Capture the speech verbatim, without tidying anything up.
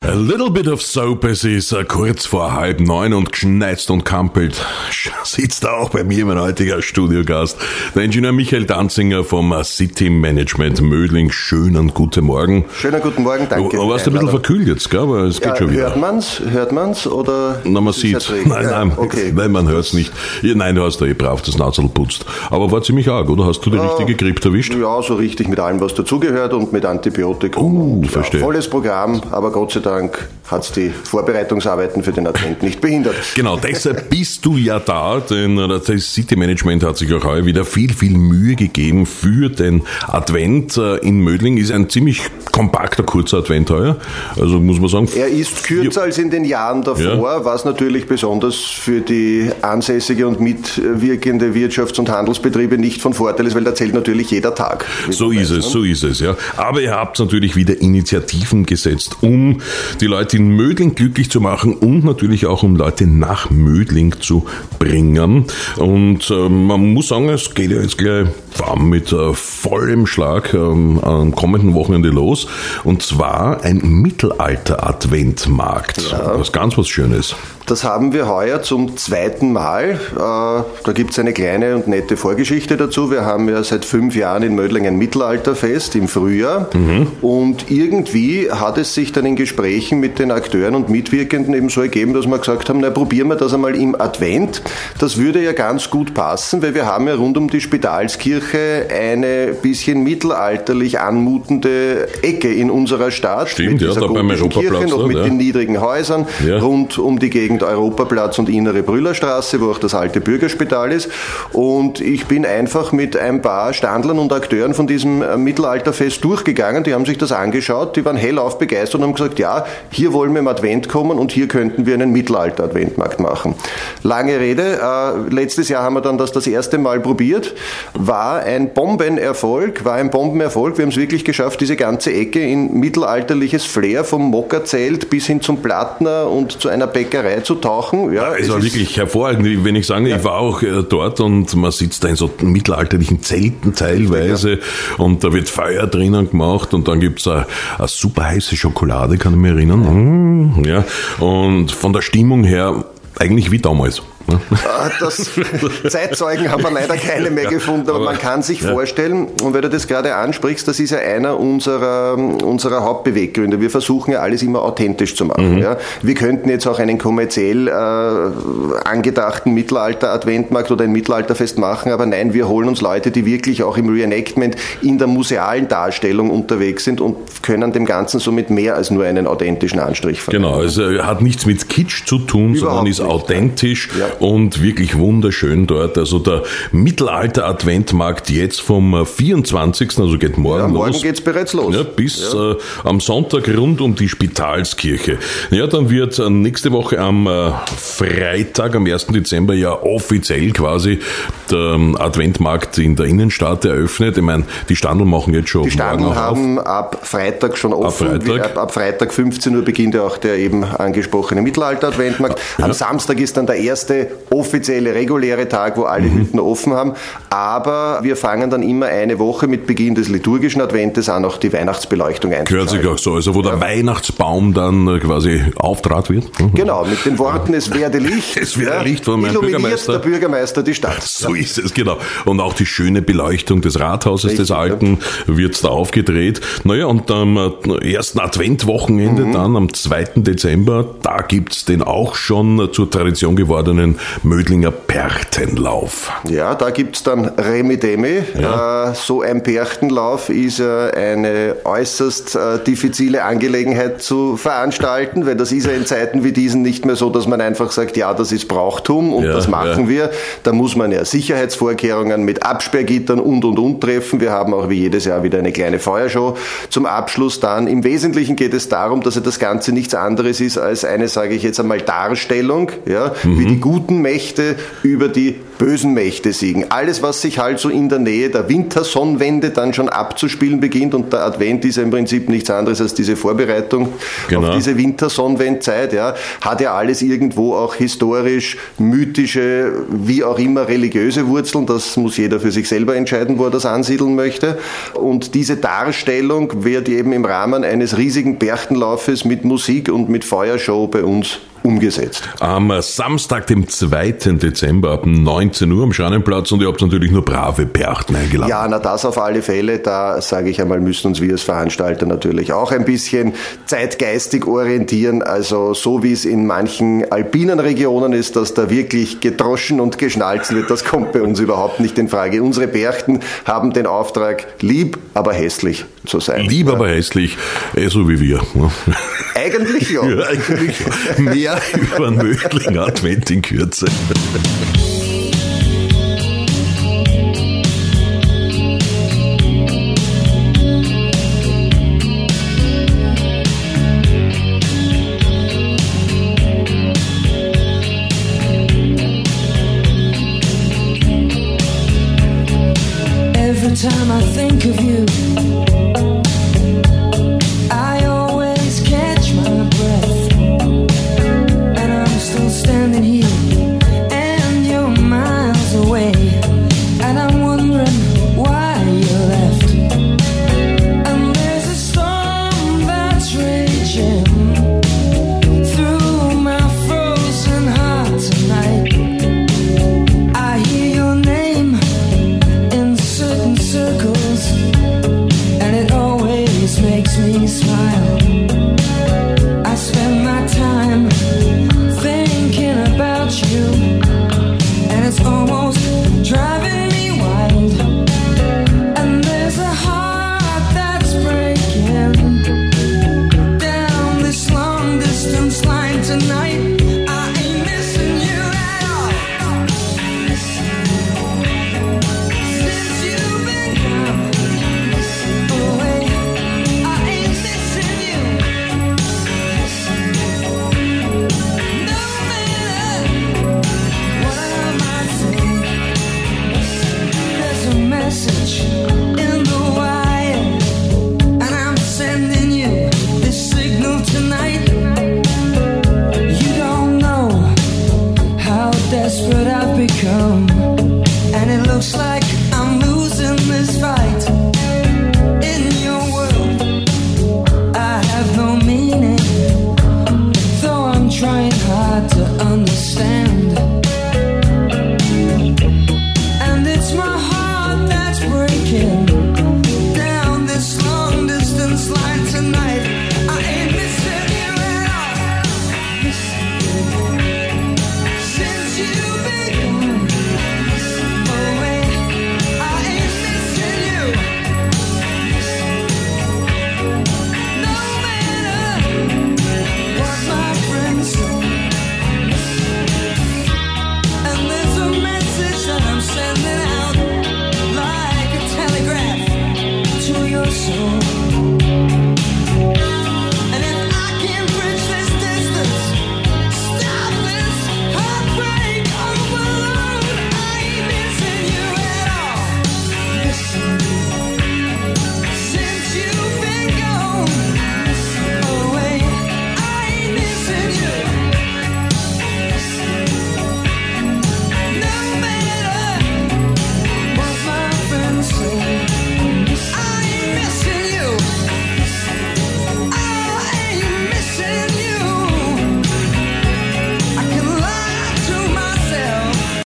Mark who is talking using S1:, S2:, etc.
S1: A little bit of soap, es ist uh, kurz vor halb neun und geschneizt und kampelt. Sitzt da auch bei mir mein heutiger Studiogast, der Ingenieur Michael Danzinger vom uh, City Management Mödling. Schönen guten Morgen.
S2: Schönen guten Morgen, danke.
S1: Du warst ein bisschen verkühlt jetzt, gell? Aber es geht
S2: ja,
S1: schon wieder.
S2: Hört man's? Hört man's? Oder?
S1: Na, man sieht's. Nein, nein, okay. Nein, man hört's nicht. Ja, nein, du hast da eh brav das Nazerl putzt. Aber war ziemlich arg, oder? Hast du die
S2: ja,
S1: richtige Grippe erwischt?
S2: Ja, so richtig mit allem, was dazugehört und mit Antibiotikum.
S1: Oh,
S2: und,
S1: verstehe.
S2: Ja, volles Programm, aber Gott sei Dank hat's die Vorbereitungsarbeiten für den Advent nicht behindert.
S1: Genau, deshalb bist du ja da, denn das City Management hat sich auch heuer wieder viel, viel Mühe gegeben für den Advent in Mödling. Ist ein ziemlich kompakter, kurzer Advent heuer. Also muss man sagen.
S2: Er ist kürzer als in den Jahren davor, ja. Was natürlich besonders für die ansässige und mitwirkende Wirtschafts- und Handelsbetriebe nicht von Vorteil ist, weil da zählt natürlich jeder Tag.
S1: So ist es, so ist es, ja. Aber ihr habt natürlich wieder Initiativen gesetzt, um die Leute in Mödling glücklich zu machen und natürlich auch um Leute nach Mödling zu bringen. Und äh, man muss sagen, es geht ja jetzt gleich mit äh, vollem Schlag ähm, am kommenden Wochenende los. Und zwar ein Mittelalter-Adventmarkt.
S2: Ja.
S1: Das ist ganz was Schönes.
S2: Das haben wir heuer zum zweiten Mal. Äh, da gibt es eine kleine und nette Vorgeschichte dazu. Wir haben ja seit fünf Jahren in Mödling ein Mittelalterfest im Frühjahr. Mhm. Und irgendwie hat es sich dann in Gesprächen mit den Akteuren und Mitwirkenden eben so ergeben, dass wir gesagt haben, na probieren wir das einmal im Advent. Das würde ja ganz gut passen, weil wir haben ja rund um die Spitalskirche eine bisschen mittelalterlich anmutende Ecke in unserer Stadt.
S1: Stimmt,
S2: mit
S1: ja,
S2: dieser
S1: da beim Europaplatz.
S2: Kirche, noch mit
S1: ja.
S2: den niedrigen Häusern, ja. Rund um die Gegend Europaplatz und Innere Brüllerstraße, wo auch das alte Bürgerspital ist. Und ich bin einfach mit ein paar Standlern und Akteuren von diesem Mittelalterfest durchgegangen. Die haben sich das angeschaut, die waren hellauf begeistert und haben gesagt, ja, hier wollen wir im Advent kommen und hier könnten wir einen Mittelalter-Adventmarkt machen. Lange Rede, äh, letztes Jahr haben wir dann das das erste Mal probiert, war ein Bombenerfolg, war ein Bombenerfolg. Wir haben es wirklich geschafft, diese ganze Ecke in mittelalterliches Flair vom Mokkerzelt bis hin zum Plattner und zu einer Bäckerei zu tauchen. Ja,
S1: es, es war wirklich hervorragend, wenn ich sage, ja. Ich war auch äh, dort und man sitzt da in so mittelalterlichen Zelten teilweise, ja. Und da wird Feuer drinnen gemacht und dann gibt's eine, eine super heiße Schokolade, kann ich mich erinnern. Ja. Und von der Stimmung her eigentlich wie damals.
S2: Das Zeitzeugen haben wir leider keine mehr gefunden, aber, aber man kann sich ja. vorstellen, und weil du das gerade ansprichst, das ist ja einer unserer, unserer Hauptbeweggründe. Wir versuchen ja alles immer authentisch zu machen. Mhm. Ja. Wir könnten jetzt auch einen kommerziell äh, angedachten Mittelalter-Adventmarkt oder ein Mittelalterfest machen, aber nein, wir holen uns Leute, die wirklich auch im Reenactment in der musealen Darstellung unterwegs sind und können dem Ganzen somit mehr als nur einen authentischen Anstrich verleihen.
S1: Genau, also hat nichts mit Kitsch zu tun, Überhaupt sondern ist nicht. authentisch. Ja. Und wirklich wunderschön dort. Also der Mittelalter-Adventmarkt jetzt vom vierundzwanzigsten Also geht morgen
S2: ja, morgen los. Morgen geht's bereits los.
S1: Ja, bis
S2: ja.
S1: äh, am Sonntag rund um die Spitalskirche. Ja, dann wird äh, nächste Woche am äh, Freitag, am ersten Dezember ja offiziell quasi der ähm, Adventmarkt in der Innenstadt eröffnet. Ich meine, die Standeln machen jetzt schon
S2: Die Standeln haben
S1: auf.
S2: ab Freitag schon offen.
S1: Ab Freitag,
S2: ab, ab Freitag fünfzehn Uhr beginnt ja auch der eben angesprochene Mittelalter-Adventmarkt. Am ja. Samstag ist dann der erste offizielle, reguläre Tag, wo alle mhm. Hütten offen haben. Aber wir fangen dann immer eine Woche mit Beginn des liturgischen Adventes an, auch die Weihnachtsbeleuchtung einzuschalten.
S1: Gehört sich auch so, also wo ja. der Weihnachtsbaum dann quasi auftrat wird. Mhm.
S2: Genau, mit den Worten, es werde Licht.
S1: Es werde ja, Licht von meinem Bürgermeister.
S2: der Bürgermeister die Stadt.
S1: So ist es, genau. Und auch die schöne Beleuchtung des Rathauses Richtig, des Alten ja. wird da aufgedreht. Naja, und am ersten Adventwochenende mhm. dann, am zweiten Dezember, da gibt's den auch schon zur Tradition gewordenen Mödlinger Perchtenlauf.
S2: Ja, da gibt's dann Remi Demi. Ja. Äh, so ein Perchtenlauf ist äh, eine äußerst äh, diffizile Angelegenheit zu veranstalten, weil das ist ja in Zeiten wie diesen nicht mehr so, dass man einfach sagt, ja, das ist Brauchtum und ja, das machen ja. wir. Da muss man ja Sicherheitsvorkehrungen mit Absperrgittern und und und treffen. Wir haben auch wie jedes Jahr wieder eine kleine Feuershow zum Abschluss dann. Im Wesentlichen geht es darum, dass ja das Ganze nichts anderes ist als eine, sage ich jetzt einmal, Darstellung, ja, mhm. wie die gute guten Mächte über die bösen Mächte siegen. Alles, was sich halt so in der Nähe der Wintersonnenwende dann schon abzuspielen beginnt, und der Advent ist ja im Prinzip nichts anderes als diese Vorbereitung genau. auf diese Wintersonnenwendzeit, ja, hat ja alles irgendwo auch historisch, mythische, wie auch immer religiöse Wurzeln. Das muss jeder für sich selber entscheiden, wo er das ansiedeln möchte. Und diese Darstellung wird eben im Rahmen eines riesigen Berchtenlaufes mit Musik und mit Feuershow bei uns umgesetzt.
S1: Am Samstag, dem zweiten Dezember ab neunzehn Uhr am Schanenplatz, und ihr habt natürlich nur brave Berchten eingeladen.
S2: Ja, na das auf alle Fälle. Da sage ich einmal, müssen uns wir als Veranstalter natürlich auch ein bisschen zeitgeistig orientieren. Also so wie es in manchen alpinen Regionen ist, dass da wirklich gedroschen und geschnalzt wird, das kommt bei uns überhaupt nicht in Frage. Unsere Berchten haben den Auftrag, lieb, aber hässlich zu sein.
S1: Lieb, ja. aber hässlich, eh so wie wir.
S2: Eigentlich ja.
S1: ja eigentlich ja. Mehr über einen Mödling Advent in Kürze.